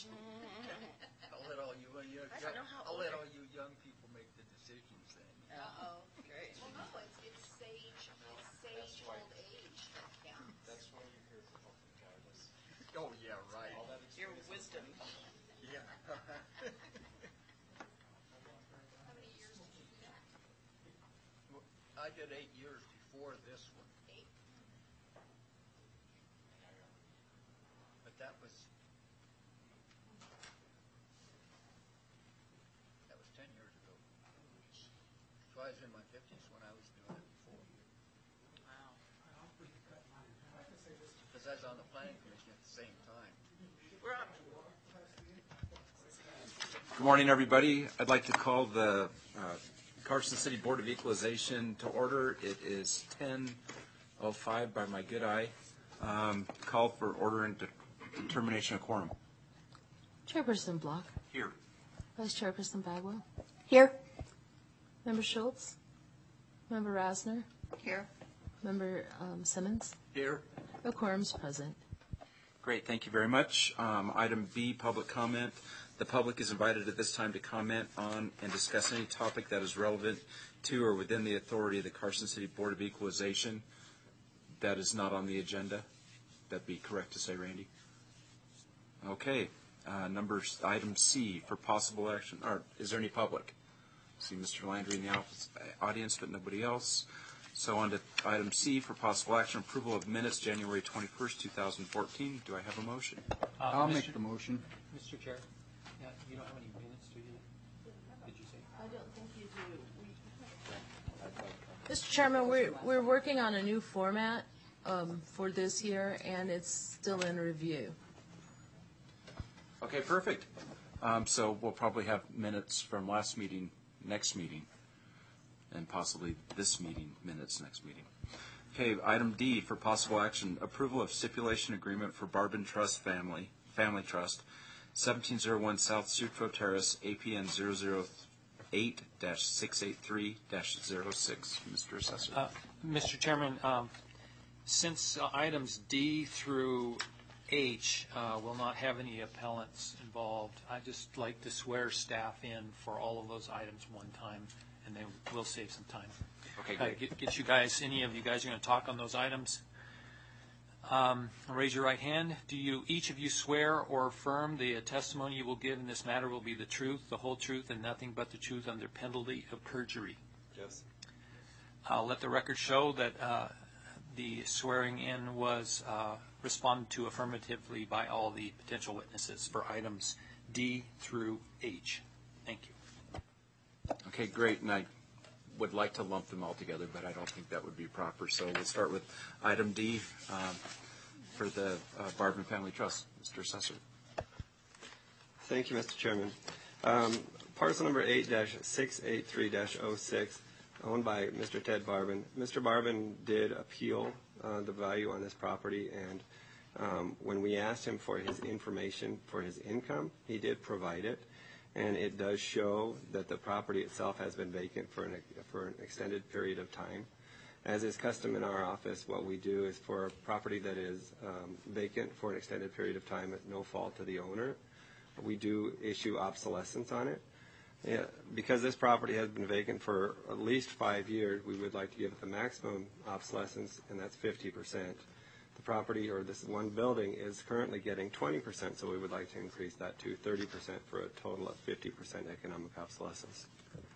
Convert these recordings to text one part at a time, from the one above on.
I'll let all you I'll let all you young people make the decisions then. Uh-oh, great. Well, no, it's sage old age that counts. That's why you're here for health and wellness. Oh, yeah, right. All that Your experience wisdom. Yeah. How many years did you do that? I did 8 years before this one, 8? but that was 10 years ago. So I was in my 50s when I was doing it before. Wow. Because I was on the planning commission at the same time. We're up. Good morning, everybody. I'd like to call the Carson City Board of Equalization to order. It is 10:05 by my good eye. Call for order and determination of quorum. Chairperson Block. Here. Vice Chairperson Bagwell. Here. Member Schultz. Member Rasner. Here. Member Simmons. Here. A quorum's present. Great, thank you very much. Item B, public comment. The public is invited at this time to comment on and discuss any topic that is relevant to or within the authority of the Carson City Board of Equalization that is not on the agenda. That'd be correct to say, Randy? Okay. Item C for possible action. Or is there any public? See Mr. Landry in the audience, but nobody else. So on to item C for possible action, approval of minutes, January 21st, 2014. Do I have a motion? I'll make the motion. Mr. Chair, you don't have any minutes, do you? Did you say? I don't think you do. Mr. Chairman, we're working on a new format for this year, and it's still in review. Okay, perfect. So we'll probably have minutes from last meeting, next meeting, and possibly this meeting minutes next meeting. Okay, item D for possible action, approval of stipulation agreement for Barbin Trust Family Trust, 1701 South Sutro Terrace, APN 008-683-06. Mr. Assessor. Mr. Chairman, since items D through H will not have any appellants involved, I'd just like to swear staff in for all of those items one time, and then we'll save some time. Okay, great. Get you guys, any of you guys are going to talk on those items. Raise your right hand. Do each of you swear or affirm the testimony you will give in this matter will be the truth, the whole truth, and nothing but the truth under penalty of perjury? Yes. I'll let the record show that the swearing in was responded to affirmatively by all the potential witnesses for items D through H. Thank you. Okay, great. And I would like to lump them all together, but I don't think that would be proper. So we'll start with item D for the Barbin Family Trust. Mr. Assessor. Thank you, Mr. Chairman. Parcel number 8-683-06, owned by Mr. Ted Barbin. Mr. Barbin did appeal the value on this property, and when we asked him for his information for his income, he did provide it. And it does show that the property itself has been vacant for an extended period of time. As is custom in our office, what we do is for a property that is vacant for an extended period of time at no fault to the owner, we do issue obsolescence on it. Because this property has been vacant for at least 5 years, we would like to give it the maximum obsolescence, and that's 50%. The property, or this one building, is currently getting 20%, so we would like to increase that to 30% for a total of 50% economic obsolescence.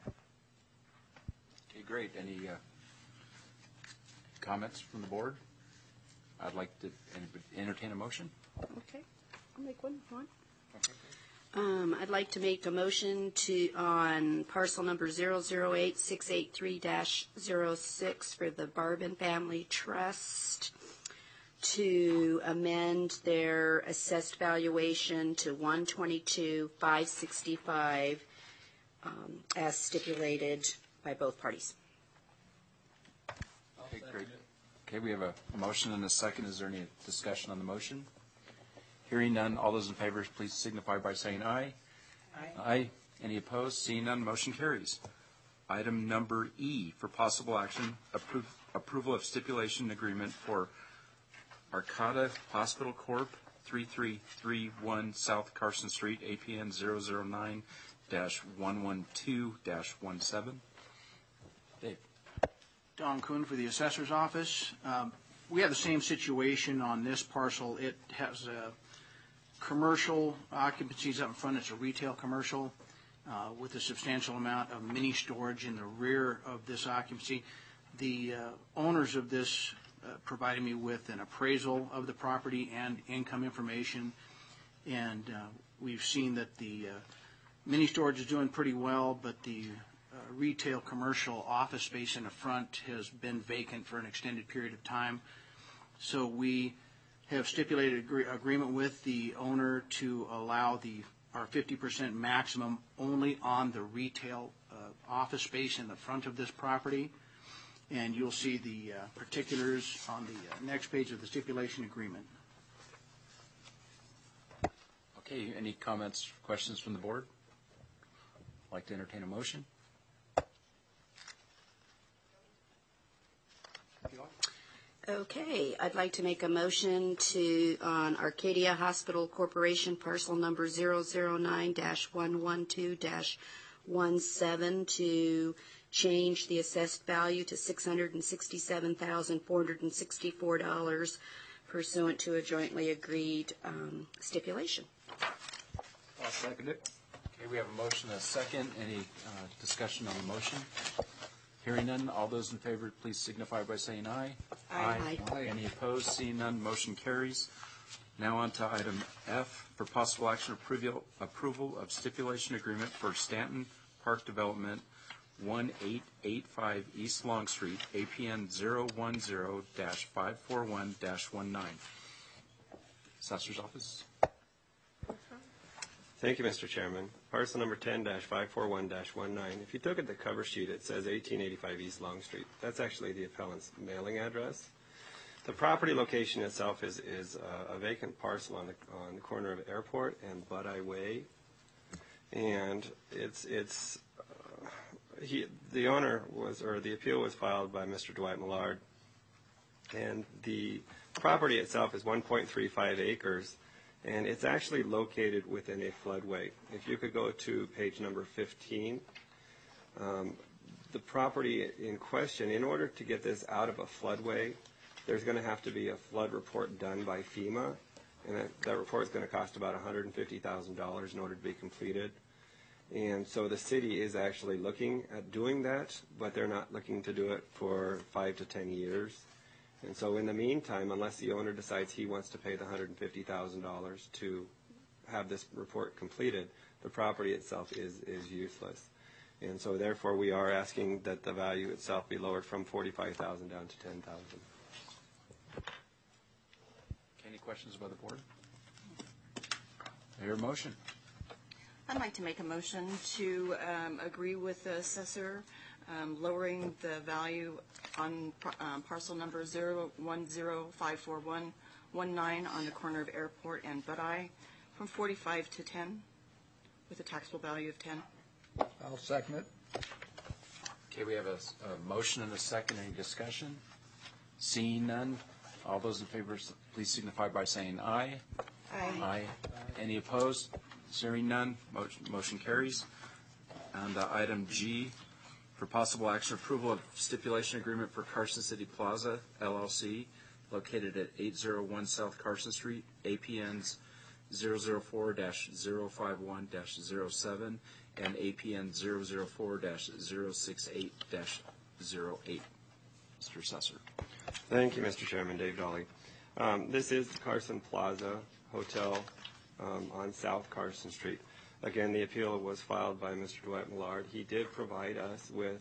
Okay, great. Any comments from the board? I'd like to entertain a motion. Okay, I'll make one. Okay. I'd like to make a motion on parcel number 008-683-06 for the Barbin Family Trust to amend their assessed valuation to $122,565 as stipulated by both parties. Okay, great. Okay, we have a motion and a second. Is there any discussion on the motion? Hearing none, all those in favor, please signify by saying aye. Aye. Aye. Any opposed? Seeing none, motion carries. Item number E for possible action, approval of stipulation agreement for Arcata Hospital Corp., 3331 South Carson Street, APN 009-112-17. Dave. Don Kuhn for the Assessor's Office. We have the same situation on this parcel. It has commercial occupancies up in front. It's a retail commercial with a substantial amount of mini storage in the rear of this occupancy. The owners of this provided me with an appraisal of the property and income information, and we've seen that the mini storage is doing pretty well, but the retail commercial office space in the front has been vacant for an extended period of time. So we have stipulated agreement with the owner to allow our 50% maximum only on the retail office space in the front of this property. And you'll see the particulars on the next page of the stipulation agreement. Okay, any comments, questions from the board? I'd like to entertain a motion. Okay, I'd like to make a motion on Arcadia Hospital Corporation parcel number 009-112-17 to change the assessed value to $667,464 pursuant to a jointly agreed stipulation. I'll second it. Okay, we have a motion and a second. Any discussion on the motion? Hearing none, all those in favor, please signify by saying aye. Aye. Any opposed? Seeing none, motion carries. Now on to item F for possible action approval of stipulation agreement for Stanton Park Development 1885 East Long Street, APN 010-541-19. Assessor's Office. Thank you, Mr. Chairman. Parcel number 10-541-19. If you look at the cover sheet, it says 1885 East Long Street. That's actually the appellant's mailing address. The property location itself is a vacant parcel on the corner of Airport and Budeye Way, and the appeal was filed by Mr. Dwight Millard, and the property itself is 1.35 acres. And it's actually located within a floodway. If you could go to page number 15, the property in question, in order to get this out of a floodway, there's going to have to be a flood report done by FEMA, and that report is going to cost about $150,000 in order to be completed. And so the city is actually looking at doing that, but they're not looking to do it for 5 to 10 years. And so in the meantime, unless the owner decides he wants to pay the $150,000 to have this report completed, the property itself is useless. And so therefore we are asking that the value itself be lowered from $45,000 down to $10,000. Any questions by the board? I hear a motion. I'd like to make a motion to agree with the assessor lowering the value on parcel number 010-541-19 on the corner of Airport and Budeye from 45 to 10 with a taxable value of 10. I'll second it. Okay, we have a motion and a second. Any discussion? Seeing none, all those in favor, please signify by saying aye. Aye. Any opposed? Hearing none, motion carries. And item G, for possible action approval of stipulation agreement for Carson City Plaza, LLC, located at 801 South Carson Street, APNs 004-051-07 and APN 004-068-08. Mr. Assessor. Thank you, Mr. Chairman. Dave Dolly. This is the Carson Plaza Hotel on South Carson Street. Again, the appeal was filed by Mr. Dwight Millard. He did provide us with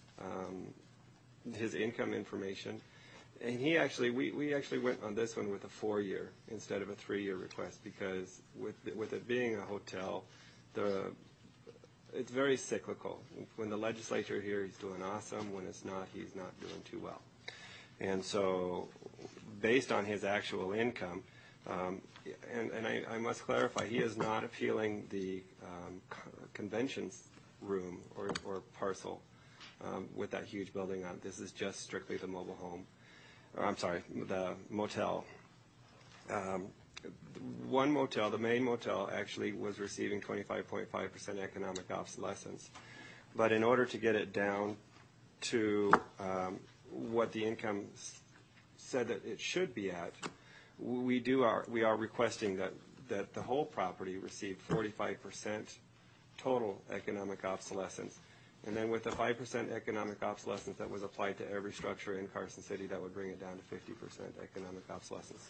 his income information. And we actually went on this one with a 4-year instead of a 3-year request because with it being a hotel, it's very cyclical. When the legislature here, he's doing awesome. When it's not, he's not doing too well. And so based on his actual income, and I must clarify, he is not appealing the conventions room or parcel with that huge building on. This is just strictly the mobile home. The motel. one motel, the main motel, actually was receiving 25.5% economic obsolescence. But in order to get it down to what the income said that it should be at, we are requesting that the whole property receive 45% total economic obsolescence. And then with the 5% economic obsolescence that was applied to every structure in Carson City, that would bring it down to 50% economic obsolescence.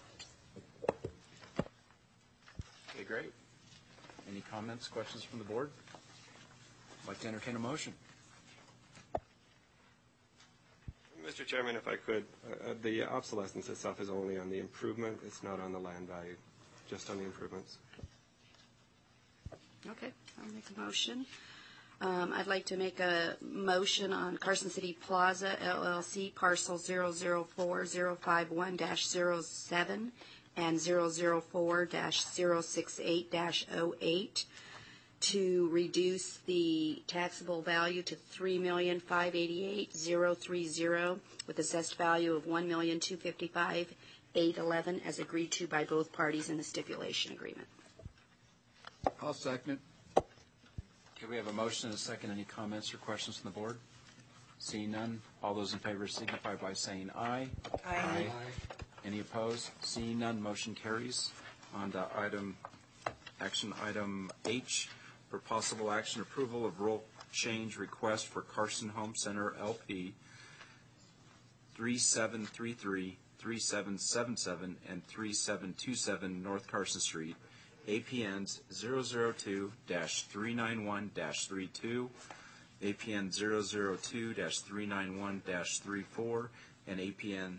Okay, great. Any comments, questions from the board? I'd like to entertain a motion. Mr. Chairman, if I could, the obsolescence itself is only on the improvement. It's not on the land value, just on the improvements. Okay, I'll make a motion. I'd like to make a motion on Carson City Plaza LLC parcel 004-051-07 and 004-068-08 to reduce the taxable value to $3,588,030 with assessed value of $1,255,811 as agreed to by both parties in the stipulation agreement. I'll second it. Okay, we have a motion and a second. Any comments or questions from the board? Seeing none, all those in favor signify by saying aye. Aye. Any opposed? Seeing none, motion carries. On to action item H, for possible action approval of rule change request for Carson Home Center LP 3733, 3777, and 3727 North Carson Street, APNs 002-391-32, APN 002-391-34, and APN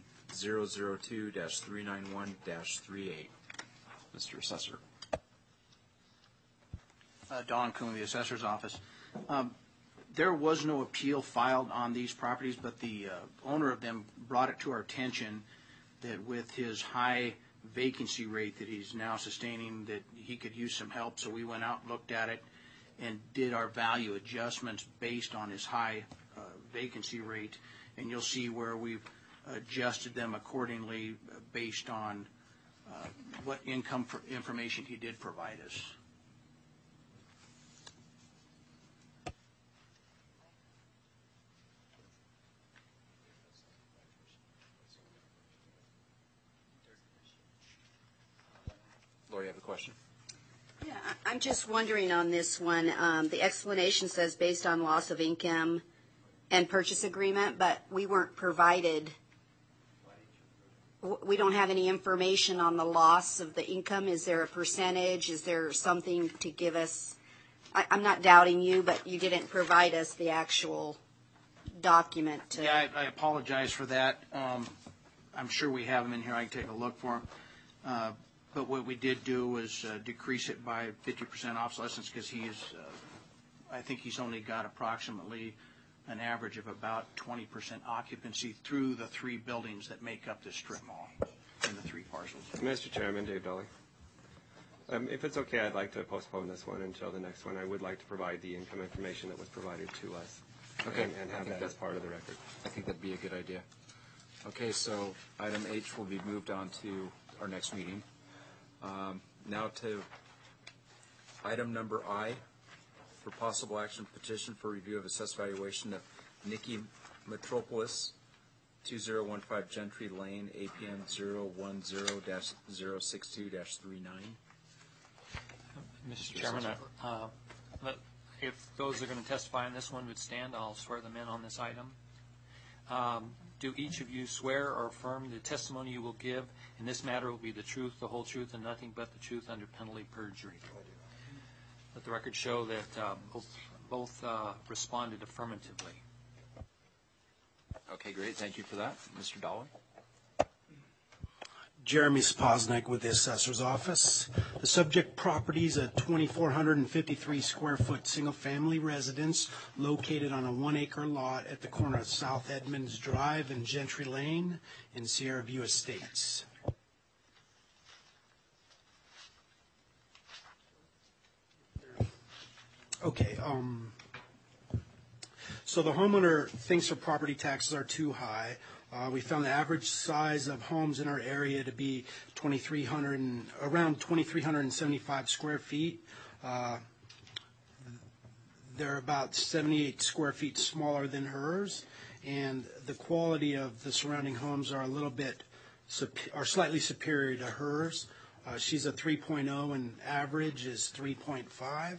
002-391-38. Mr. Assessor. Don Kuhn, the Assessor's Office. There was no appeal filed on these properties, but the owner of them brought it to our attention that with his high vacancy rate that he's now sustaining, that he could use some help. So we went out and looked at it and did our value adjustments based on his high vacancy rate. And you'll see where we've adjusted them accordingly based on what income information he did provide us. Lori, you have a question? Yeah, I'm just wondering on this one, the explanation says based on loss of income and purchase agreement, but we weren't provided, we don't have any information on the loss of the income. Is there a percentage? Is there something to give us? I'm not doubting you, but you didn't provide us the actual document. Yeah, I apologize for that. I'm sure we have them in here. I can take a look for them. But what we did do was decrease it by 50% obsolescence because I think he's only got approximately an average of about 20% occupancy through the three buildings that make up the strip mall in the three parcels. Mr. Chairman, Dave Dolly. If it's okay, I'd like to postpone this one until the next one. I would like to provide the income information that was provided to us. Okay. And have that as part of the record. I think that'd be a good idea. Okay, so item H will be moved on to our next meeting. Now to item number I, for possible action petition for review of assessed valuation of Nikki Metropolis, 2015 Gentry Lane, APN 010-062-39. Mr. Chairman, if those are going to testify on this one would stand, I'll swear them in on this item. Do each of you swear or affirm the testimony you will give in this matter will be the truth, the whole truth, and nothing but the truth under penalty of perjury? Let the record show that both responded affirmatively. Okay, great. Thank you for that. Mr. Dolly? Jeremy Spoznik with the Assessor's Office. The subject property is a 2,453 square foot single-family residence located on a 1 acre lot at the corner of South Edmonds Drive and Gentry Lane in Sierra View Estates. Okay, so the homeowner thinks her property taxes are too high. We found the average size of homes in our area to be around 2,375 square feet. They're about 78 square feet smaller than hers, and the quality of the surrounding homes are slightly superior to hers. She's a 3.0 and average is 3.5.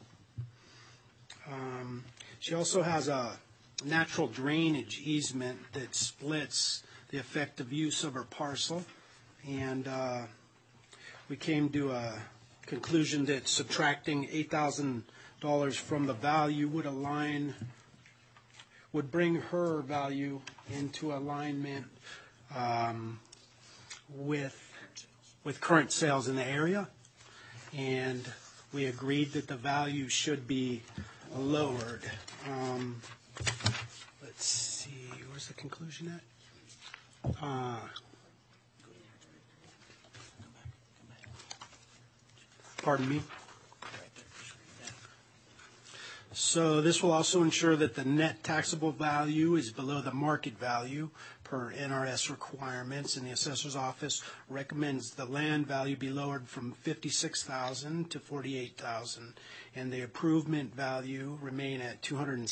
She also has a natural drainage easement that splits the effective use of her parcel, and we came to a conclusion that subtracting $8,000 from the value would bring her value into alignment with current sales in the area, and we agreed that the value should be lowered. Let's see, where's the conclusion at? Pardon me? So this will also ensure that the net taxable value is below the market value per NRS requirements, and the assessor's office recommends the land value be lowered from $56,000 to $48,000, and the improvement value remain at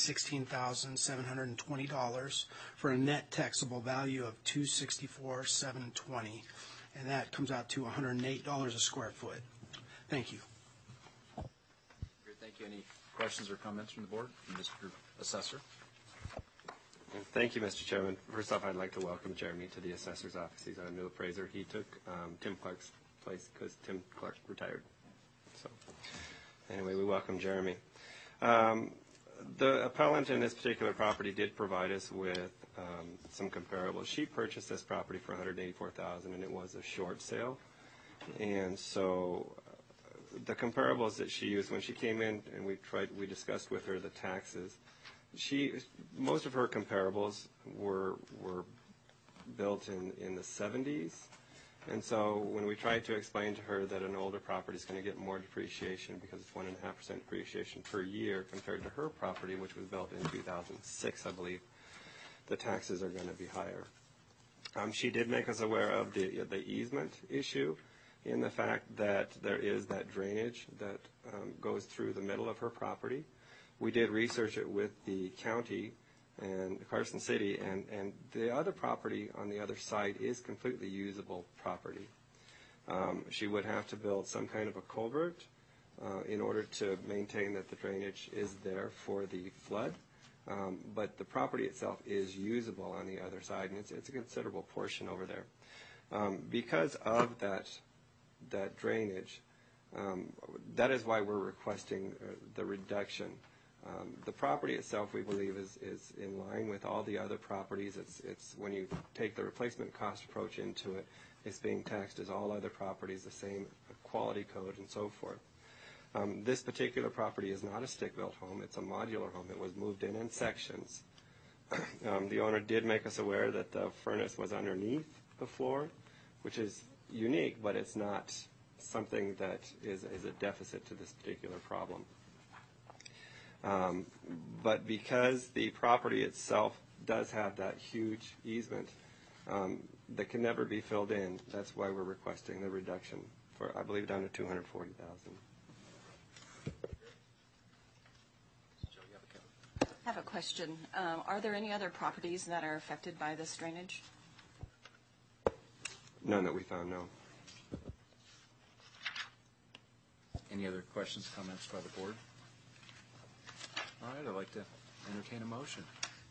$216,720 for a net taxable value of $264,720, and that comes out to $108 a square foot. Thank you. Great, thank you. Any questions or comments from the board, from Mr. Assessor? Thank you, Mr. Chairman. First off, I'd like to welcome Jeremy to the assessor's office. He's our new appraiser. He took Tim Clark's place because Tim Clark retired. So anyway, we welcome Jeremy. The appellant in this particular property did provide us with some comparables. She purchased this property for $184,000, and it was a short sale. And so the comparables that she used when she came in, and we discussed with her the taxes. Most of her comparables were built in the 70s, and so when we tried to explain to her that an older property is going to get more depreciation because it's 1.5% depreciation per year compared to her property, which was built in 2006, I believe, the taxes are going to be higher. She did make us aware of the easement issue in the fact that there is that drainage that goes through the middle of her property. We did research it with the county and Carson City, and the other property on the other side is completely usable property. She would have to build some kind of a culvert in order to maintain that the drainage is there for the flood, but the property itself is usable on the other side, and it's a considerable portion over there. Because of that drainage, that is why we're requesting the reduction. The property itself, we believe, is in line with all the other properties. It's when you take the replacement cost approach into it, it's being taxed as all other properties, the same quality code and so forth. This particular property is not a stick-built home. It's a modular home. It was moved in sections. The owner did make us aware that the furnace was underneath the floor, which is unique, but it's not something that is a deficit to this particular problem. But because the property itself does have that huge easement that can never be filled in, that's why we're requesting the reduction for, I believe, down to $240,000. I have a question. Are there any other properties that are affected by this drainage? None that we found, no. Any other questions, comments by the board? All right, I'd like to entertain a motion.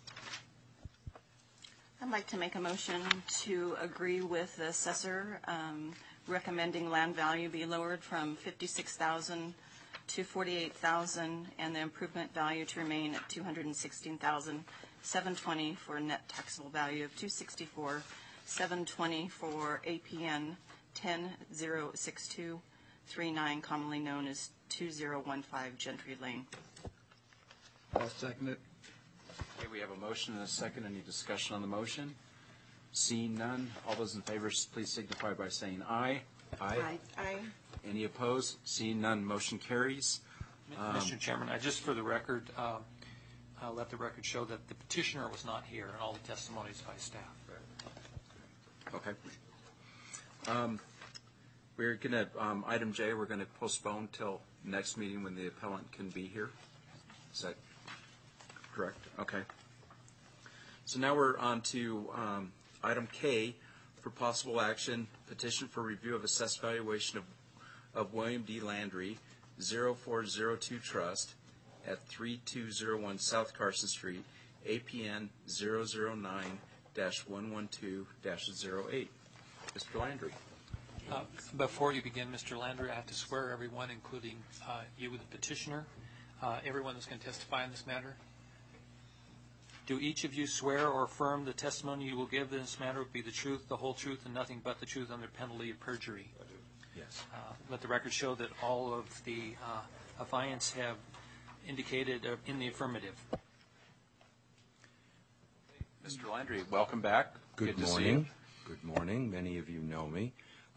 I'd like to make a motion to agree with the assessor recommending land value be lowered from $56,000 to $48,000 and the improvement value to remain at $216,720 for a net taxable value of $264,720 for APN 10-06239, commonly known as 2015 Gentry Lane. I'll second it. Okay, we have a motion and a second. Any discussion on the motion? Seeing none, all those in favor, please signify by saying aye. Aye. Aye. Any opposed? Seeing none, motion carries. Mr. Chairman, just for the record, let the record show that the petitioner was not here and all the testimonies by staff. Okay. We're going to, item J, we're going to postpone till next meeting when the appellant can be here. Is that correct? Okay. So now we're on to item K for possible action, petition for review of assessed valuation of William D. Landry, 0402 Trust at 3201 South Carson Street, APN 009-112-08. Mr. Landry. Before you begin, Mr. Landry, I have to swear everyone, including you, the petitioner, everyone that's going to testify in this matter. Do each of you swear or affirm the testimony you will give in this matter will be the truth, the whole truth, and nothing but the truth under penalty of perjury? I do. Yes. Let the record show that all of the affiants have indicated in the affirmative. Mr. Landry, welcome back. Good morning. Good morning. Many of you know me.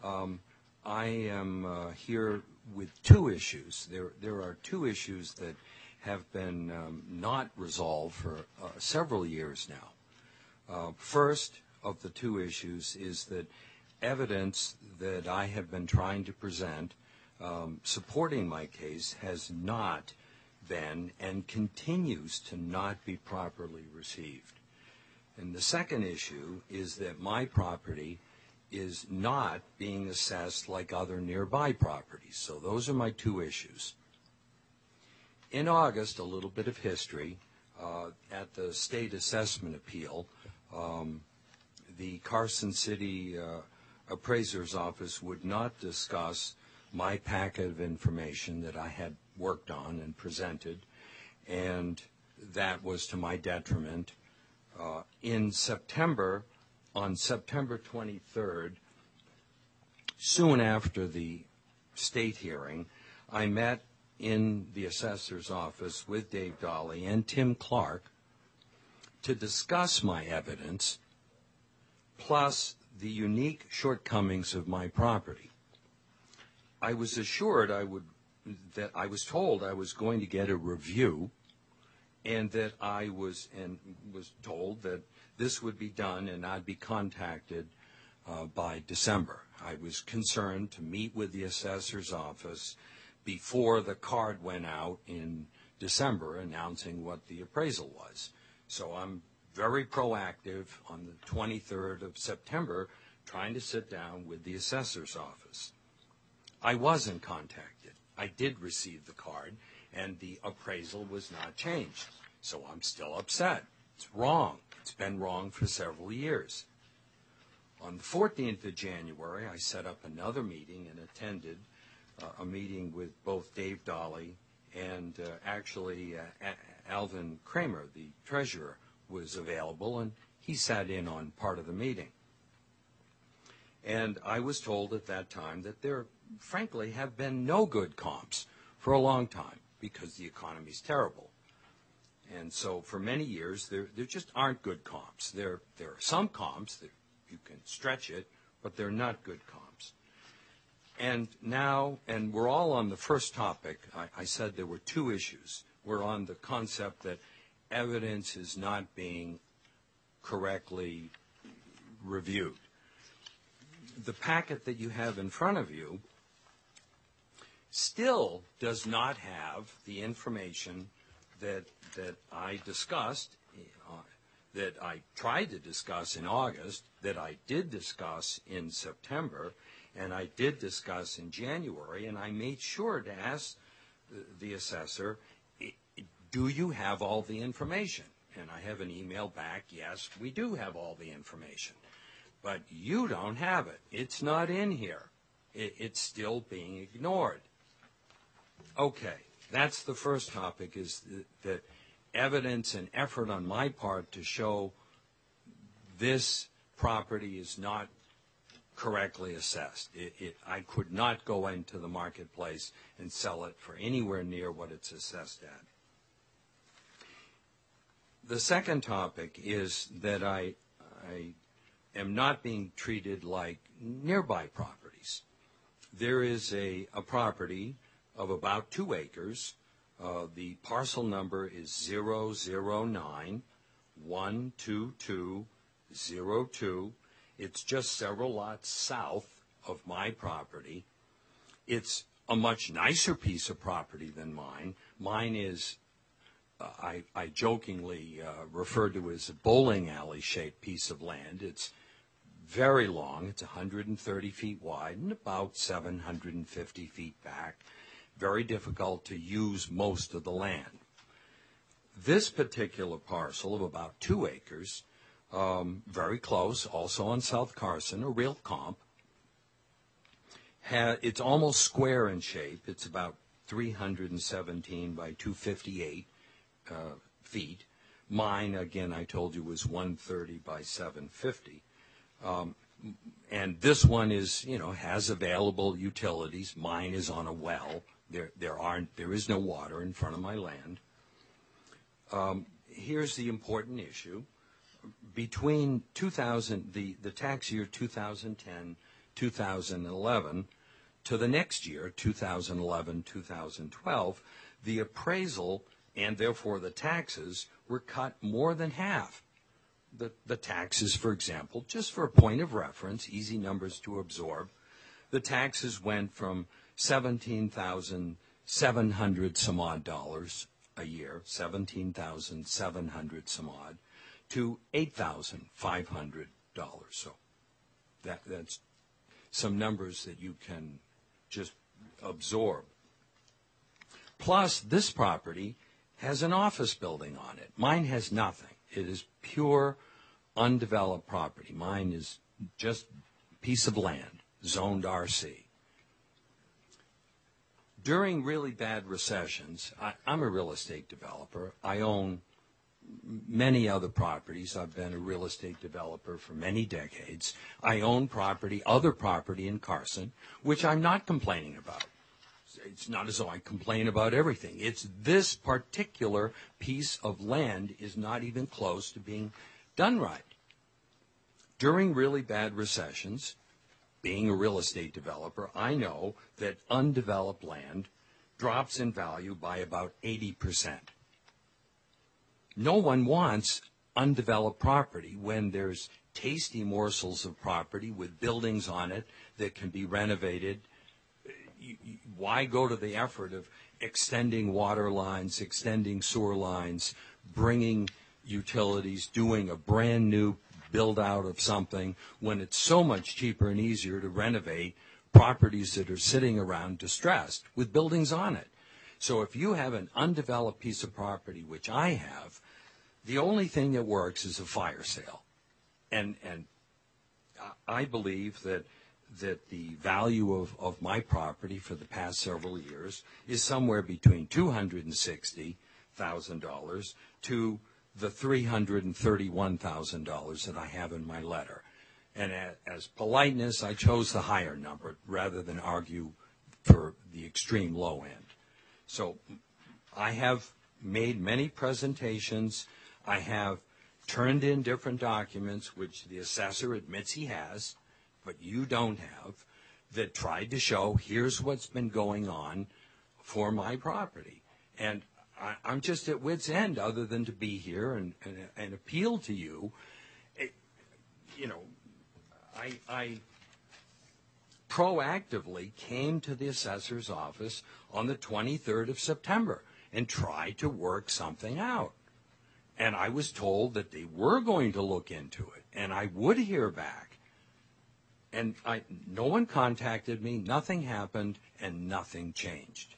I am here with two issues. There are two issues that have been not resolved for several years now. First of the two issues is that evidence that I have been trying to present supporting my case has not been and continues to not be properly received. And the second issue is that my property is not being assessed like other nearby properties. So those are my two issues. In August, a little bit of history, at the state assessment appeal, the Carson City appraiser's office would not discuss my packet of information that I had worked on and presented, and that was to my detriment. In September, on September 23rd, soon after the state hearing, I met in the assessor's office with Dave Dolly and Tim Clark to discuss my evidence plus the unique shortcomings of my property. I was assured I was told I was going to get a review, and that I was told that this would be done and I'd be contacted by December. I was concerned to meet with the assessor's office before the card went out in December announcing what the appraisal was. So I'm very proactive on the 23rd of September trying to sit down with the assessor's office. I wasn't contacted. I did receive the card, and the appraisal was not changed. So I'm still upset. It's wrong. It's been wrong for several years. On the 14th of January, I set up another meeting and attended a meeting with both Dave Dolly and actually Alvin Kramer, the treasurer, was available, and he sat in on part of the meeting. And I was told at that time that there, frankly, have been no good comps for a long time because the economy's terrible. And so for many years, there just aren't good comps. There are some comps that you can stretch it, but they're not good comps. And now, and we're all on the first topic, I said there were two issues. We're on the concept that evidence is not being correctly reviewed. The packet that you have in front of you still does not have the information that I discussed, that I tried to discuss in August, that I did discuss in September, and I did discuss in January, and I made sure to ask the assessor, do you have all the information? And I have an email back, yes, we do have all the information. But you don't have it. It's not in here. It's still being ignored. Okay, that's the first topic, is the evidence and effort on my part to show this property is not correctly assessed. I could not go into the marketplace and sell it for anywhere near what it's assessed at. The second topic is that I am not being treated like nearby properties. There is a property of about 2 acres. The parcel number is 009-12202. It's just several lots south of my property. It's a much nicer piece of property than mine. Mine is, I jokingly refer to it as a bowling alley-shaped piece of land. It's very long. It's 130 feet wide and about 750 feet back. Very difficult to use most of the land. This particular parcel of about 2 acres, very close, also on South Carson, a real comp, it's almost square in shape. It's about 317 by 258 feet. Mine, again, I told you, was 130 by 750. And this one is, has available utilities. Mine is on a well. There is no water in front of my land. Here's the important issue. Between the tax year 2010, 2011, to the next year, 2011, 2012, the appraisal and therefore the taxes were cut more than half. The taxes, for example, just for a point of reference, easy numbers to absorb, the taxes went from $17,700 some odd dollars a year, $17,700 some odd, to $8,500. So that's some numbers that you can just absorb. Plus, this property has an office building on it. Mine has nothing. It is pure, undeveloped property. Mine is just a piece of land, zoned RC. During really bad recessions, I'm a real estate developer. I own many other properties. I've been a real estate developer for many decades. I own other property in Carson, which I'm not complaining about. It's not as though I complain about everything. It's this particular piece of land is not even close to being done right. During really bad recessions, being a real estate developer, I know that undeveloped land drops in value by about 80%. No one wants undeveloped property when there's tasty morsels of property with buildings on it that can be renovated. Why go to the effort of extending water lines, extending sewer lines, bringing utilities, doing a brand new build out of something when it's so much cheaper and easier to renovate properties that are sitting around distressed with buildings on it? So if you have an undeveloped piece of property, which I have, the only thing that works is a fire sale. And I believe that the value of my property for the past several years is somewhere between $260,000 to the $331,000 that I have in my letter. And as politeness, I chose the higher number rather than argue for the extreme low end. So I have made many presentations. I have turned in different documents, which the assessor admits he has, but you don't have, that tried to show here's what's been going on for my property. And I'm just at wit's end other than to be here and appeal to you. I proactively came to the assessor's office on the 23rd of September and tried to work something out. And I was told that they were going to look into it and I would hear back. And no one contacted me, nothing happened, and nothing changed.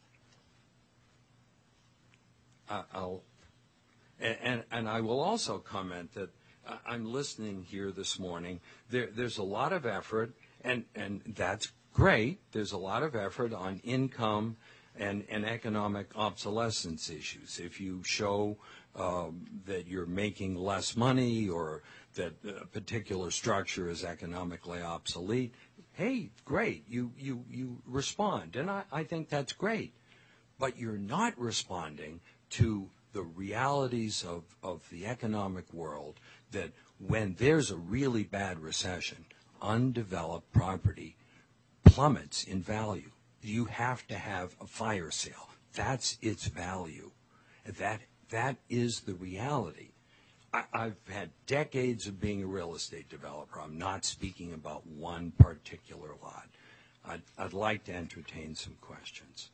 And I will also comment that I'm listening here this morning. There's a lot of effort, and that's great. There's a lot of effort on income and economic obsolescence issues. If you show that you're making less money or that a particular structure is economically obsolete, hey, great, you respond. And I think that's great. But you're not responding to the realities of the economic world, that when there's a really bad recession, undeveloped property plummets in value. You have to have a fire sale. That's its value. That is the reality. I've had decades of being a real estate developer. I'm not speaking about one particular lot. I'd like to entertain some questions.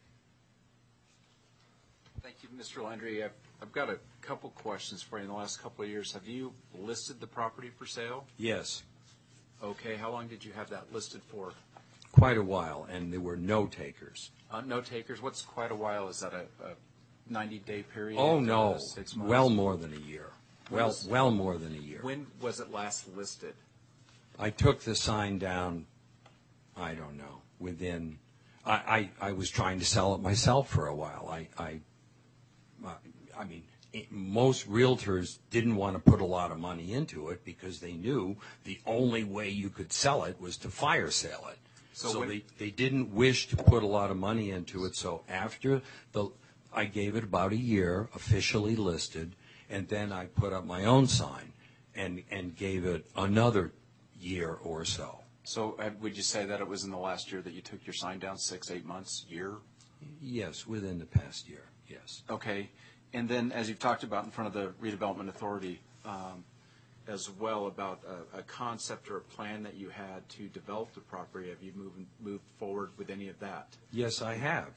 Thank you, Mr. Landry. I've got a couple questions for you. In the last couple of years, have you listed the property for sale? Yes, Okay. How long did you have that listed for? quite a while, and there were no takers. No takers. What's quite a while? Is that a 90-day period? Oh, no, 6 months? well more than a year. Well more than a year. When was it last listed? I took the sign down, I don't know, within, I was trying to sell it myself for a while. I mean, most realtors didn't want to put a lot of money into it because they knew the only way you could sell it was to fire sale it. So they didn't wish to put a lot of money into it. So after I gave it about a year, officially listed, and then I put up my own sign and gave it another year or so. So would you say that it was in the last year that you took your sign down, 6, 8 months, year? Yes, within the past year, yes. Okay. And then, as you've talked about in front of the Redevelopment Authority, as well about a concept or a plan that you had to develop the property, have you moved forward with any of that? Yes, I have.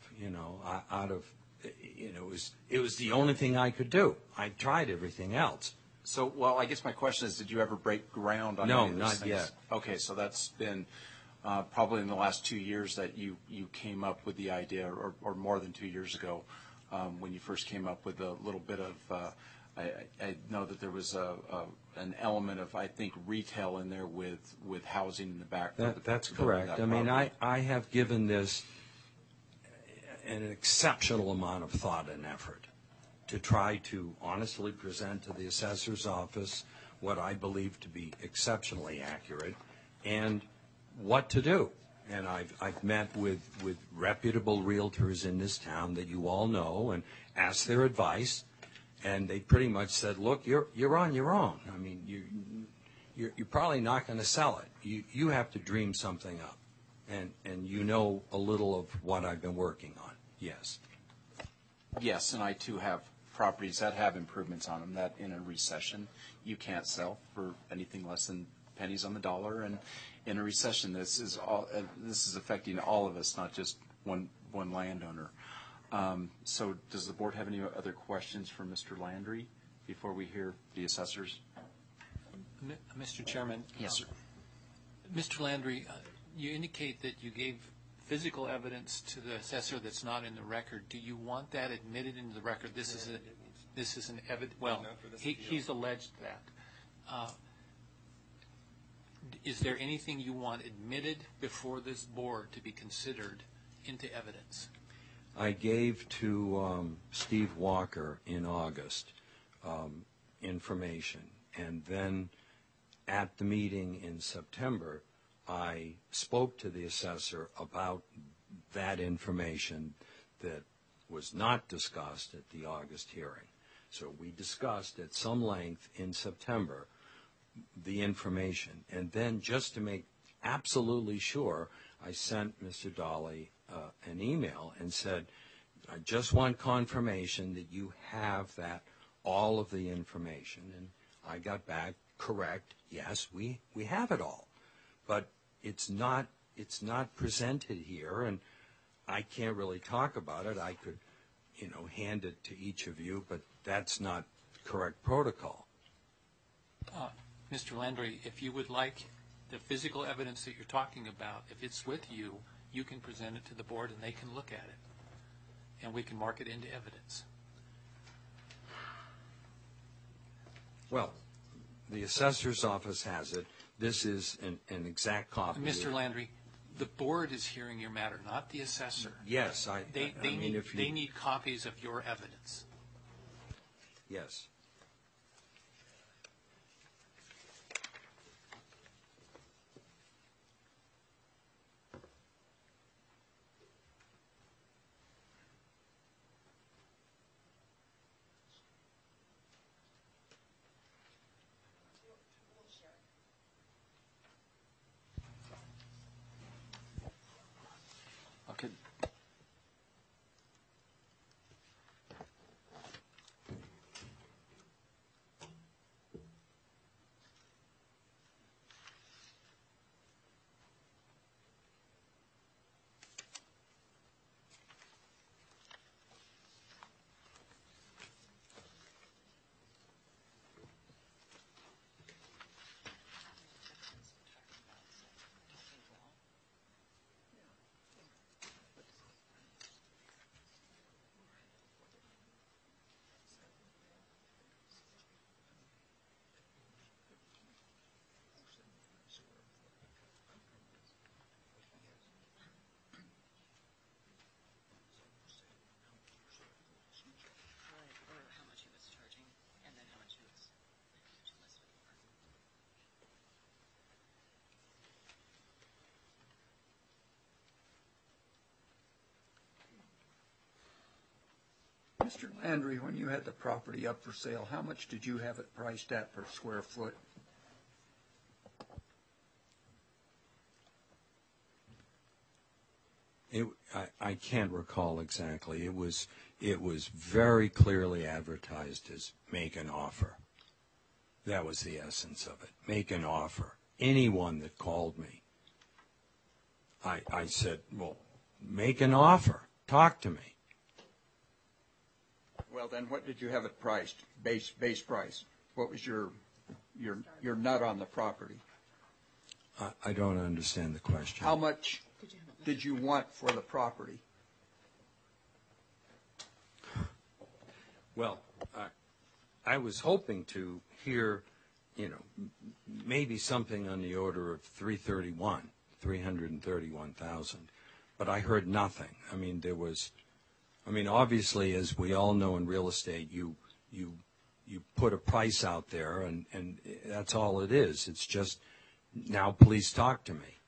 It was the only thing I could do. I tried everything else. So, well, I guess my question is, did you ever break ground on No, any of those not things? yet. Okay, so that's been probably in the last 2 years that you came up with the idea, or more than 2 years ago, when you first came up with a little bit of, I know that there was an element of, I think, retail in there with housing in the back. That's correct. I mean, I have given this an exceptional amount of thought and effort to try to honestly present to the assessor's office what I believe to be exceptionally accurate and what to do. And I've met with reputable realtors in this town that you all know and asked their advice, and they pretty much said, look, you're on your own. I mean, you're probably not going to sell it. You have to dream something up. And you know a little of what I've been working on. Yes. Yes, and I too have properties that have improvements on them that in a recession you can't sell for anything less than pennies on the dollar. And in a recession, this is affecting all of us, not just one landowner. So does the board have any other questions for Mr. Landry before we hear the assessors? Mr. Chairman. Yes, sir. Mr. Landry, you indicate that you gave physical evidence to the assessor that's not in the record. Do you want that admitted into the record? This is an evidence. Well, he's alleged that. Is there anything you want admitted before this board to be considered into evidence? I gave to Steve Walker in August information, and then at the meeting in September, I spoke to the assessor about that information that was not discussed at the August hearing. So we discussed at some length in September the information. And then just to make absolutely sure, I sent Mr. Dolly an email and said, I just want confirmation that you have all of the information. And I got back, correct, yes, we have it all. But it's not presented here, and I can't really talk about it. I could, hand it to each of you, but that's not correct protocol. Mr. Landry, if you would like the physical evidence that you're talking about, if it's with you, you can present it to the board and they can look at it, and we can mark it into evidence. Well, the assessor's office has it. This is an exact copy. Mr. Landry, the board is hearing your matter, not the assessor. Yes, They need copies of your evidence. Yes. Okay. Mr. Landry, when you had the property up for sale, how much did you have it priced at per square foot? I can't recall exactly. It was very clearly advertised as make an offer. That was the essence of it. Make an offer. Anyone that called me, I said, well, make an offer. Talk to me. Well, then what did you have it priced? Base price. What was your nut on the property? I don't understand the question. How much did you want for the property? Well, I was hoping to hear, maybe something on the order of 331,000, but I heard nothing. I mean, obviously, as we all know in real estate, you put a price out there, and that's all it is. It's just, now please talk to me.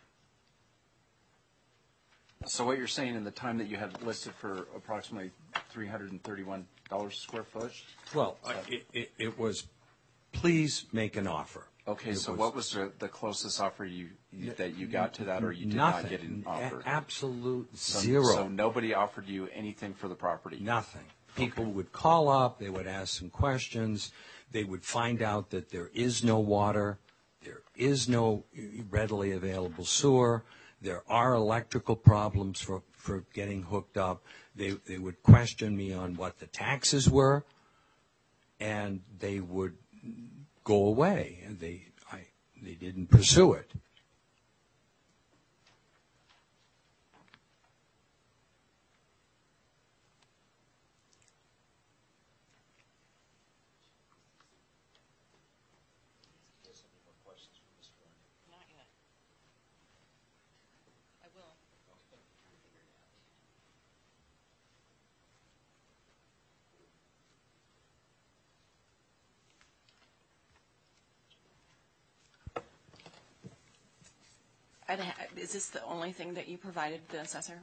So what you're saying, in the time that you had it listed for approximately $331 a square foot? Well, it was, please make an offer. Okay, so what was the closest offer that you got to that, or you did nothing, not get an offer? Absolute zero. So nobody offered you anything for the property? Nothing. People would call up, they would ask some questions, they would find out that there is no water, there is no readily available sewer, there are electrical problems for getting hooked up. They would question me on what the taxes were, and they would go away, and they didn't pursue it. Not yet. I will. Is this the only thing that you provided the assessor?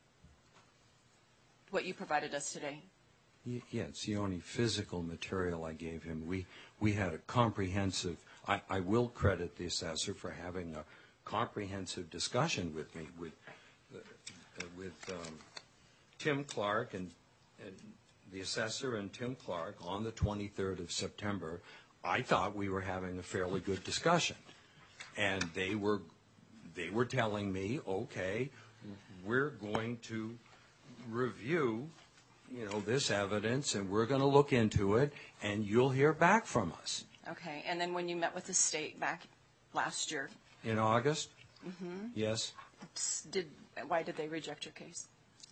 What you provided us today? Yeah, it's the only physical material I gave him. We had a comprehensive, I will credit the assessor for having a comprehensive discussion with me, with Tim Clark and the assessor and Tim Clark on the 23rd of September. I thought we were having a fairly good discussion, and they were telling me, okay, we're going to review this evidence, and we're going to look into it, and you'll hear back from us. Okay, and then when you met with the state back last year? In August? Mm-hmm. Yes. Why did they reject your case?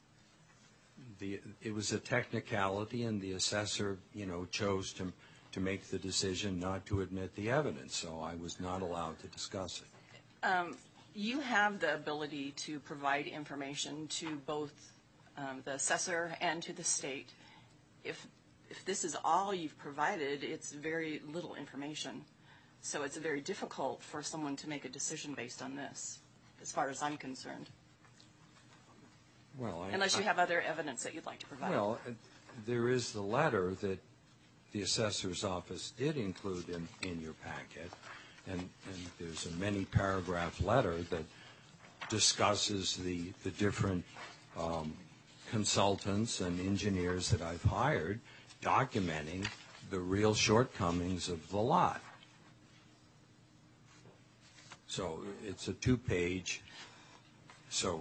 It was a technicality, and the assessor, chose to make the decision not to admit the evidence, so I was not allowed to discuss it. You have the ability to provide information to both the assessor and to the state. If this is all you've provided, it's very little information. So it's very difficult for someone to make a decision based on this, as far as I'm concerned. Well, unless you have other evidence that you'd like to provide. Well, there is the letter that the assessor's office did include in your packet, and there's a many-paragraph letter that discusses the different consultants and engineers that I've hired, documenting the real shortcomings of the lot. So it's a 2-page, so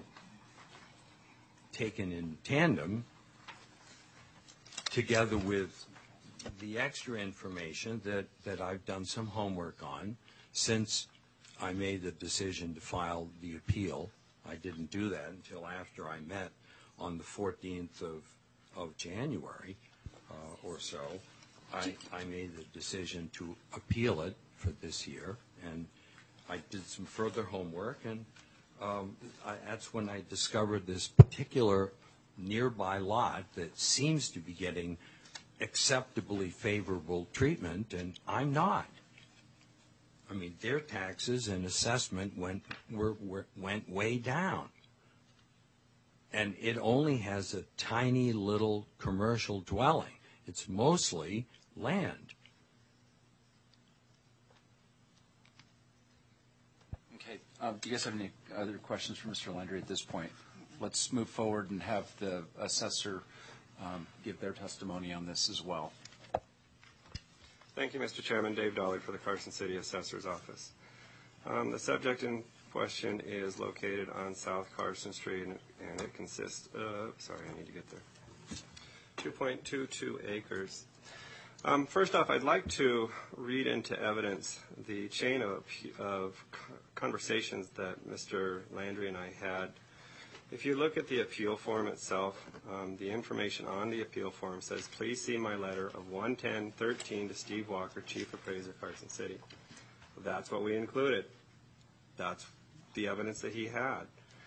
taken in tandem, together with the extra information that I've done some homework on since I made the decision to file the appeal. I didn't do that until after I met on the 14th of January or so. I made the decision to appeal it for this year, and I did some further homework, and that's when I discovered this particular nearby lot that seems to be getting acceptably favorable treatment, and I'm not. I mean, their taxes and assessment went way down. and it only has a tiny little commercial dwelling. It's mostly land. Okay. Do you guys have any other questions for Mr. Landry at this point? Let's move forward and have the assessor give their testimony on this as well. Thank you, Mr. Chairman. Dave Dolly for the Carson City Assessor's Office. The subject in question is located on South Carson Street, and it consists of, sorry, I need to get there, 2.22 acres. First off, I'd like to read into evidence the chain of conversations that Mr. Landry and I had. If you look at the appeal form itself, the information on the appeal form says, please see my letter of 1/10/13 to Steve Walker, Chief Appraiser, Carson City. That's what we included. That's the evidence that he had.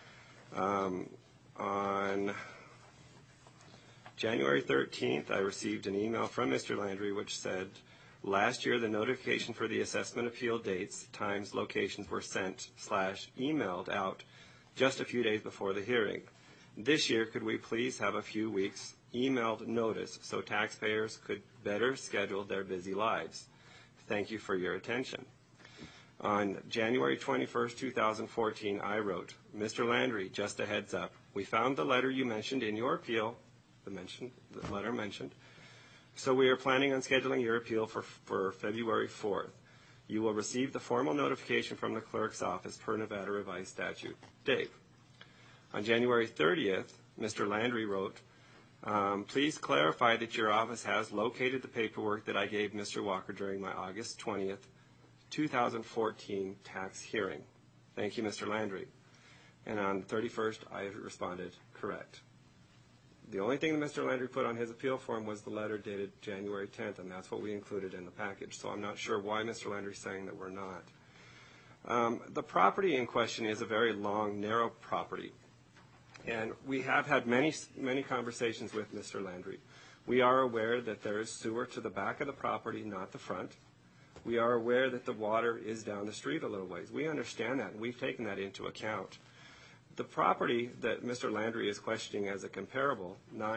On January 13th, I received an email from Mr. Landry which said, last year the notification for the assessment appeal dates, times, locations were sent/emailed out just a few days before the hearing. This year, could we please have a few weeks emailed notice so taxpayers could better schedule their busy lives? Thank you for your attention. On January 21st, 2014, I wrote, Mr. Landry, just a heads up. We found the letter you mentioned in your appeal, the letter mentioned, so we are planning on scheduling your appeal for February 4th. You will receive the formal notification from the clerk's office per Nevada revised statute. Dave. On January 30th, Mr. Landry wrote, please clarify that your office has located the paperwork that I gave Mr. Walker during my August 20th, 2014 tax hearing. Thank you, Mr. Landry. And on the 31st, I responded, correct. The only thing that Mr. Landry put on his appeal form was the letter dated January 10th, and that's what we included in the package. So I'm not sure why Mr. Landry is saying that we're not. The property in question is a very long, narrow property. And we have had many conversations with Mr. Landry. We are aware that there is sewer to the back of the property, not the front. We are aware that the water is down the street a little ways. We understand that, and we've taken that into account. The property that Mr. Landry is questioning as a comparable,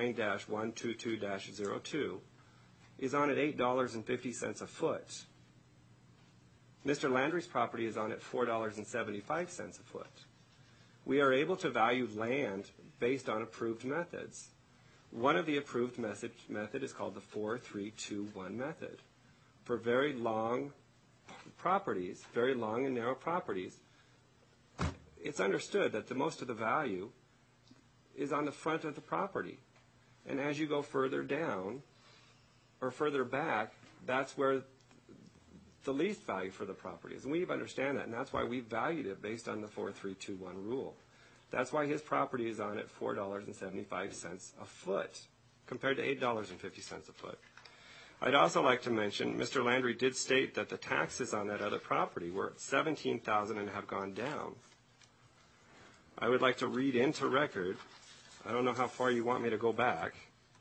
9-122-02, is on at $8.50 a foot. Mr. Landry's property is on at $4.75 a foot. We are able to value land based on approved methods. One of the approved method is called the 4-3-2-1 method. For very long properties, very long and narrow properties, it's understood that the most of the value is on the front of the property. And as you go further down or further back, that's where the least value for the property is. And we understand that, and that's why we valued it based on the 4-3-2-1 rule. That's why his property is on at $4.75 a foot compared to $8.50 a foot. I'd also like to mention Mr. Landry did state that the taxes on that other property were at $17,000 and have gone down. I would like to read into record, I don't know how far you want me to go back.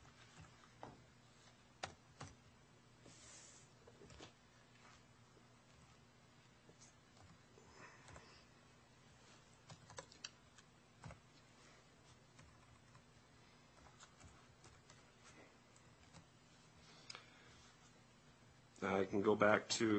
I can go back to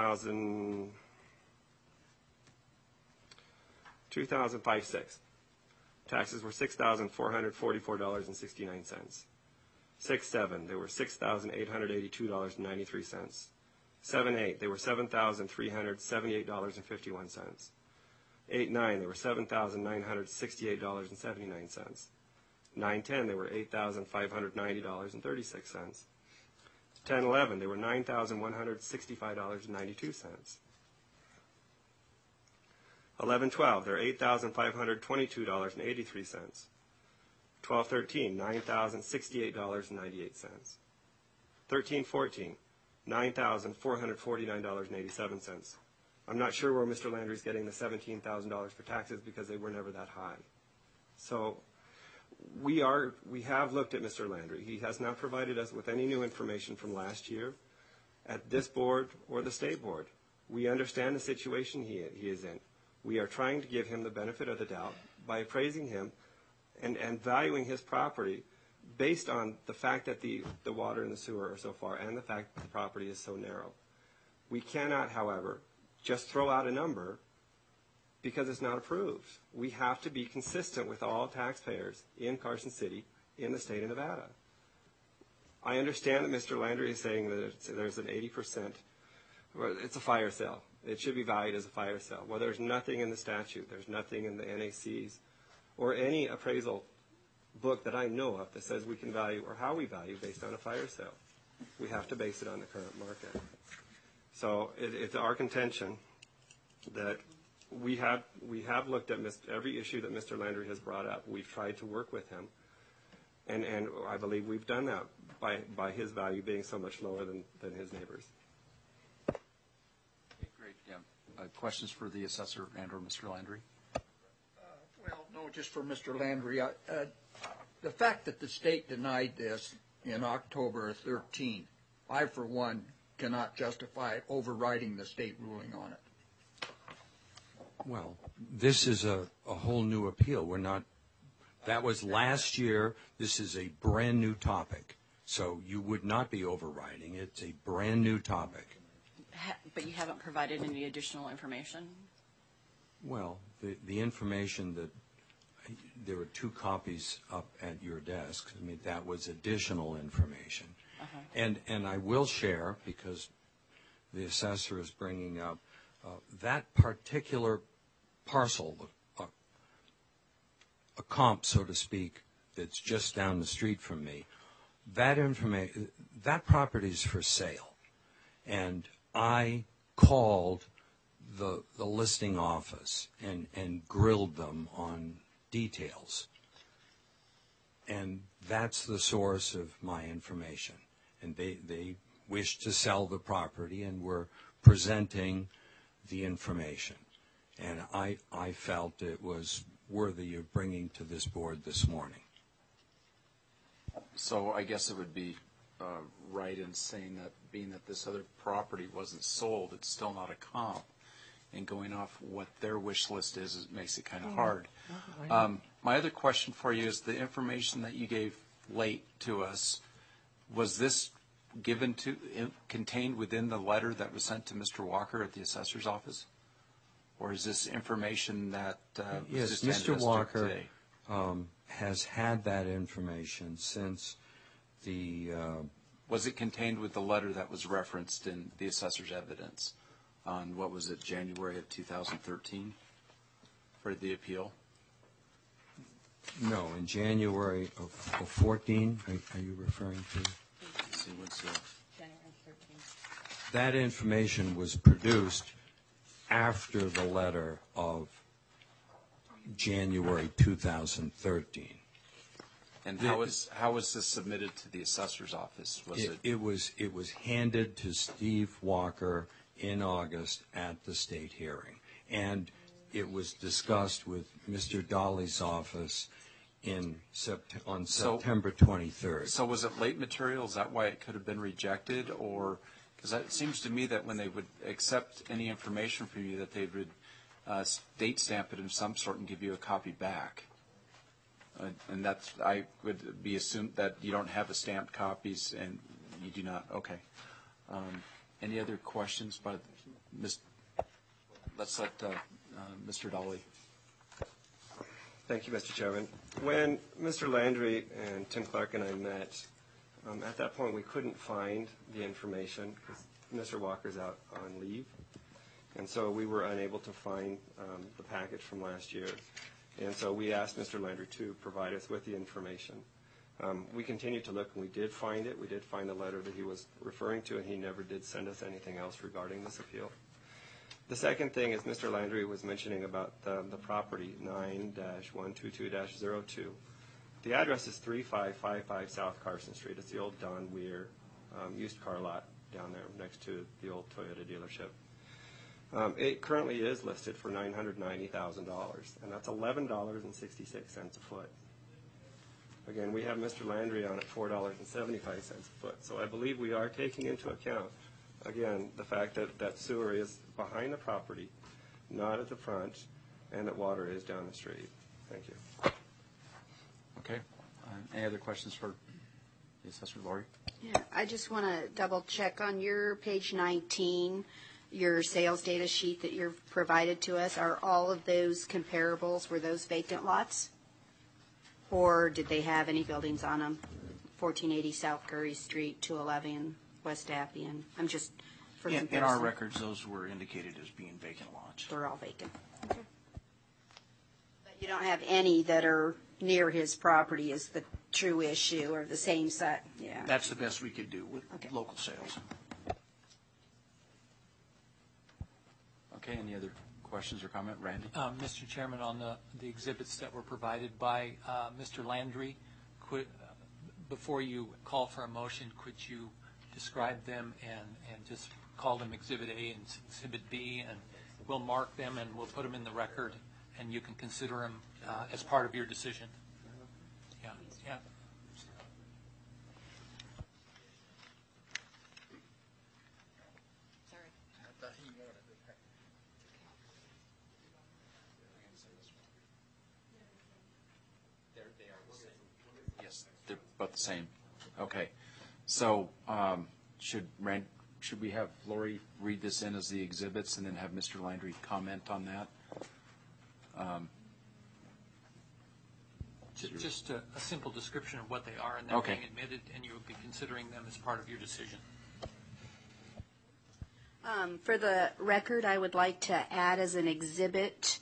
2005-06. Taxes were $6,444.69. 6-7, they were $6,882.93. 7-8, they were $7,378.51. 8-9, they were $7,968.79. 9-10, they were $8,590.36. 10-11, they were $9,165.92. 11-12, they're $8,522.83. 12-13, $9,068.98. 13-14, $9,449.87. I'm not sure where Mr. Landry's getting the $17,000 for taxes because they were never that high. So we have looked at Mr. Landry. He has not provided us with any new information from last year at this board or the state board. We understand the situation he is in. We are trying to give him the benefit of the doubt by appraising him and valuing his property based on the fact that the water and the sewer are so far and the fact that the property is so narrow. We cannot, however, just throw out a number because it's not approved. We have to be consistent with all taxpayers in Carson City, in the state of Nevada. I understand that Mr. Landry is saying that there's an 80%, well, it's a fire sale. It should be valued as a fire sale. Well, there's nothing in the statute. There's nothing in the NACs or any appraisal book that I know of that says we can value or how we value based on a fire sale. We have to base it on the current market. So it's our contention that we have looked at every issue that Mr. Landry has brought up. We've tried to work with him, and I believe we've done that by his value being so much lower than his neighbors. Great. Yeah. Questions for the assessor and or Mr. Landry? Well, no, just for Mr. Landry. The fact that the state denied this in October of 13, I, for one, cannot justify overriding the state ruling on it. Well, this is a whole new appeal. That was last year. This is a brand new topic. So you would not be overriding. It's a brand new topic. But you haven't provided any additional information? Well, the information that there were 2 copies up at your desk. I mean, that was additional information. Uh-huh. And I will share, because the assessor is bringing up, that particular parcel, a comp, so to speak, that's just down the street from me, that property is for sale. And I called the listing office and grilled them on details. And that's the source of my information. And they wished to sell the property and were presenting the information. And I felt it was worthy of bringing to this board this morning. So I guess it would be right in saying that being that this other property wasn't sold, it's still not a comp. And going off what their wish list is, it makes it kind of hard. My other question for you is the information that you gave late to us, was this contained within the letter that was sent to Mr. Walker at the assessor's office? Or is this information that was just handed Mr. us Walker today? has had that information since the... Was it contained with the letter that was referenced in the assessor's evidence on, what was it, January of 2013 for the appeal? No, in January of 14, are you referring to? Let's see, what's January 13th. That information was produced after the letter of January 2013. And how was this submitted to the assessor's office? It was handed to Steve Walker in August at the state hearing, and it was discussed with Mr. Dolly's office on September 23rd. So was it late material? Is that why it could have been rejected? Or because it seems to me that when they would accept any information from you, that they would date stamp it of some sort and give you a copy back. And that's, I would be assumed that you don't have the stamped copies, and you do not. Okay. Any other questions by let's let Mr. Dolly. Thank you, Mr. Chairman. When Mr. Landry and Tim Clark and I met, at that point we couldn't find the information because Mr. Walker's out on leave. And so we were unable to find the package from last year. And so we asked Mr. Landry to provide us with the information. We continued to look, and we did find it. We did find the letter that he was referring to, and he never did send us anything else regarding this appeal. The second thing is Mr. Landry was mentioning about the property 9-122-02. The address is 3555 South Carson Street. It's the old Don Weir used car lot down there next to the old Toyota dealership. It currently is listed for $990,000, and that's $11.66 a foot. Again, we have Mr. Landry on at $4.75 a foot. So I believe we are taking into account, again, the fact that that sewer is behind the property, not at the front, and that water is down the street. Thank you. Okay. Any other questions for the assessor, Lori? Yeah, I just want to double check on your page 19, your sales data sheet that you've provided to us. Are all of those comparables, were those vacant lots? Or did they have any buildings on them? 1480 South Curry Street, 211 West Appian. I'm just for comparison. In our records, those were indicated as being vacant lots. They're all vacant. Okay. But you don't have any that are near his property is the true issue, or the same site? Yeah. That's the best we could do with Okay. local sales. Okay, any other questions or comment? Randy? Mr. Chairman, on the exhibits that were provided by Mr. Landry, before you call for a motion, could you describe them and just call them Exhibit A and Exhibit B, and we'll mark them and we'll put them in the record, and you can consider them as part of your decision. Yeah, yeah. Yes, they're both the same. Okay. So should we have Lori read this in as the exhibits and then have Mr. Landry comment on that? Just a simple description of what they are, and they're Okay. being admitted, and you will be considering them as part of your decision. For the record, I would like to add as an exhibit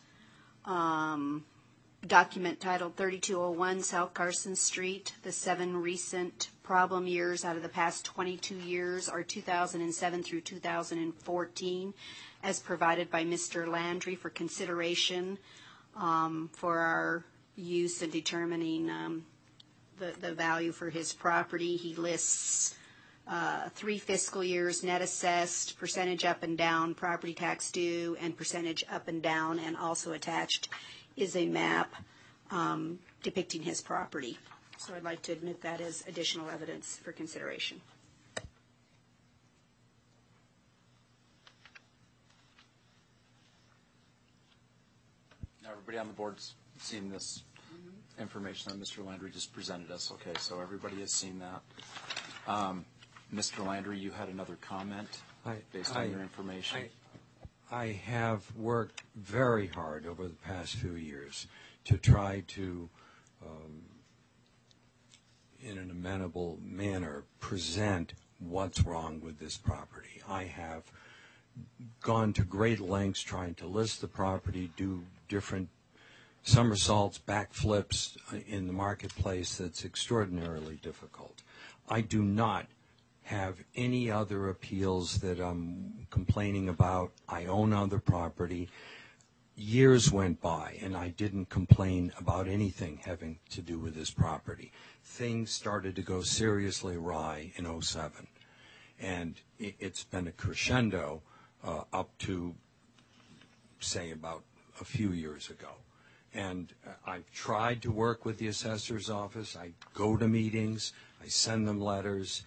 document titled 3201 South Carson Street. The 7 recent problem years out of the past 22 years are 2007 through 2014, as provided by Mr. Landry for consideration for our use in determining the value for his property. He lists 3 fiscal years, net assessed, percentage up and down, property tax due, and percentage up and down, and also attached is a map depicting his property. So I'd like to admit that as additional evidence for consideration. Everybody on the board's seen this information that Mr. Landry just presented us. Okay, so everybody has seen that. Mr. Landry, you had another comment based on your information. I have worked very hard over the past few years to try to, in an amenable manner, present what's wrong with this property. I have gone to great lengths trying to list the property, do different somersaults, backflips in the marketplace that's extraordinarily difficult. I do not have any other appeals that I'm complaining about. I own other property. Years went by, and I didn't complain about anything having to do with this property. Things started to go seriously awry in 2007, and it's been a crescendo up to, say, about a few years ago. And I've tried to work with the assessor's office. I go to meetings. I send them letters.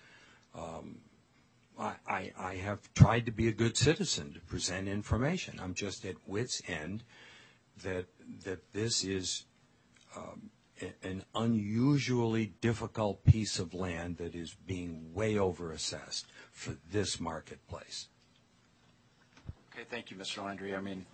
I have tried to be a good citizen to present information. I'm just at wit's end that this is an unusually difficult piece of land that is being way overassessed for this marketplace. Okay, thank you, Mr. Landry. I mean,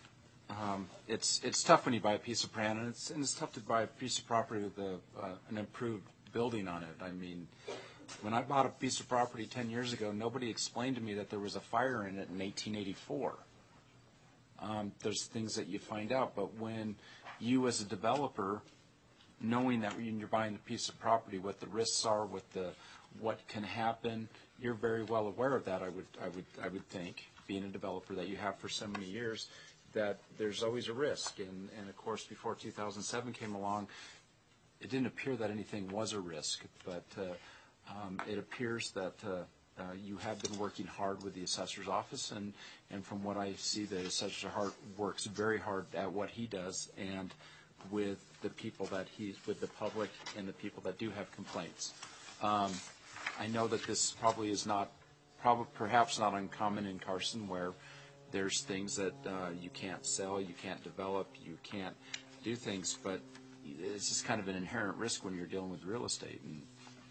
it's tough when you buy a piece of land, and it's tough to buy a piece of property with an improved building on it. I mean, when I bought a piece of property 10 years ago, nobody explained to me that there was a fire in it in 1884. There's things that you find out, but when you as a developer, knowing that when you're buying a piece of property, what the risks are, what can happen, you're very well aware of that. I would think, being a developer that you have for so many years, that there's always a risk. And of course, before 2007 came along, it didn't appear that anything was a risk, but it appears that you have been working hard with the assessor's office, and from what I see, the assessor works very hard at what he does, and with the people with the public and the people that do have complaints. I know that this probably is perhaps not uncommon in Carson, where there's things that you can't sell, you can't develop, you can't do things, but it's just kind of an inherent risk when you're dealing with real estate. And,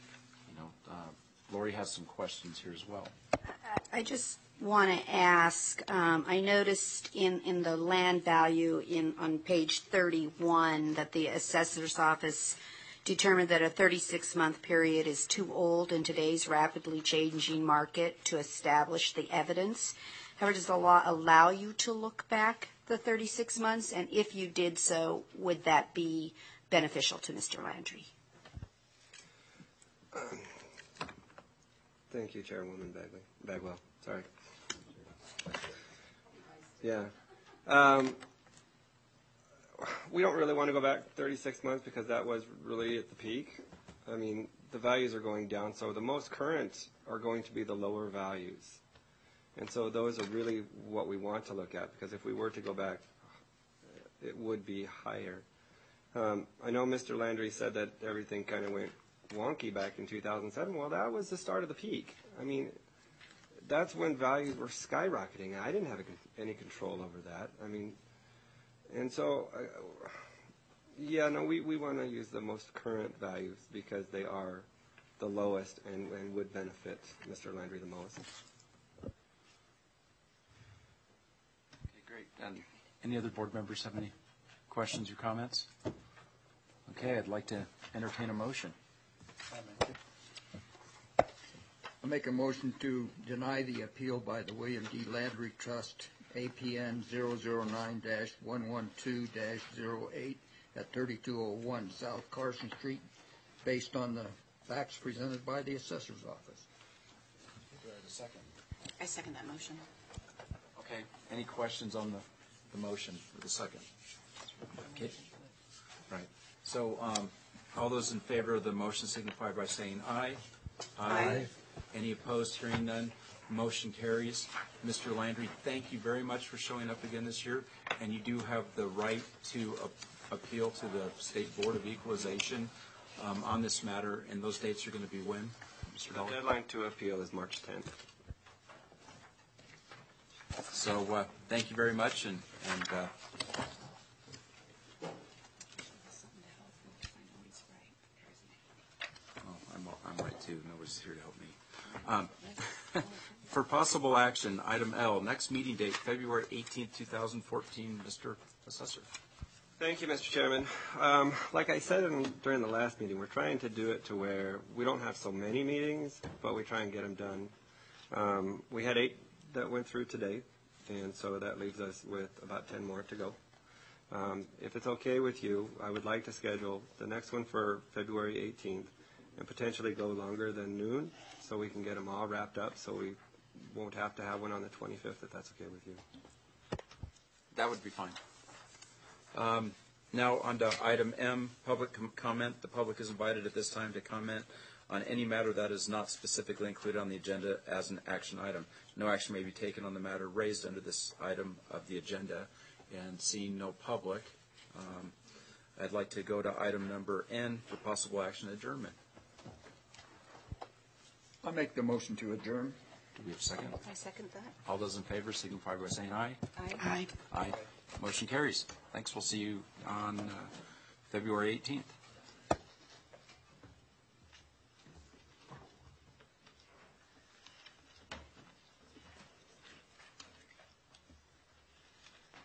Lori has some questions here as well. I just want to ask, I noticed in the land value on page 31 that the assessor's office determined that a 36-month period is too old in today's rapidly changing market to establish the evidence. However, does the law allow you to look back the 36 months? And if you did so, would that be beneficial to Mr. Landry? Thank you, Chairwoman Bagwell. Sorry. Yeah. We don't really want to go back 36 months because that was really at the peak. I mean, the values are going down, so the most current are going to be the lower values. And so those are really what we want to look at, because if we were to go back, it would be higher. I know Mr. Landry said that everything kind of went wonky back in 2007. Well, that was the start of the peak. I mean, that's when values were skyrocketing. I didn't have any control over that. I mean, and so, we want to use the most current values because they are the lowest and would benefit Mr. Landry the most. Okay, great. And any other board members have any questions or comments? Okay, I'd like to entertain a motion. I make a motion to deny the appeal by the William D. Landry Trust, APN 009-112-08 at 3201 South Carson Street, based on the facts presented by the assessor's office. Do I have a second? I second that motion. Okay. Any questions on the motion for the second? Okay. Right. So all those in favor of the motion signify by saying aye. Aye. Any opposed? Hearing none. Motion carries. Mr. Landry, thank you very much for showing up again this year. And you do have the right to appeal to the State Board of Equalization on this matter. And those dates are going to be when, Mr. Dollar? The deadline to appeal is March 10th. So thank you very much. And I'm right too. Nobody's here to help me. For possible action, item L, next meeting date, February 18th, 2014. Mr. Assessor. Thank you, Mr. Chairman. Like I said during the last meeting, we're trying to do it to where we don't have so many meetings, but we try and get them done. We had 8 that went through today, and so that leaves us with about 10 more to go. If it's okay with you, I would like to schedule the next one for February 18th and potentially go longer than noon so we can get them all wrapped up so we won't have to have one on the 25th, if that's okay with you. That would be fine. Now on to item M, public comment. The public is invited at this time to comment on any matter that is not specifically included on the agenda as an action item. No action may be taken on the matter raised under this item of the agenda. And seeing no public, I'd like to go to item number N for possible action adjournment. I make the motion to adjourn. Do we have a second? I second that. All those in favor signify by saying aye. Aye. Aye. Motion carries. Thanks. We'll see you on February 18th.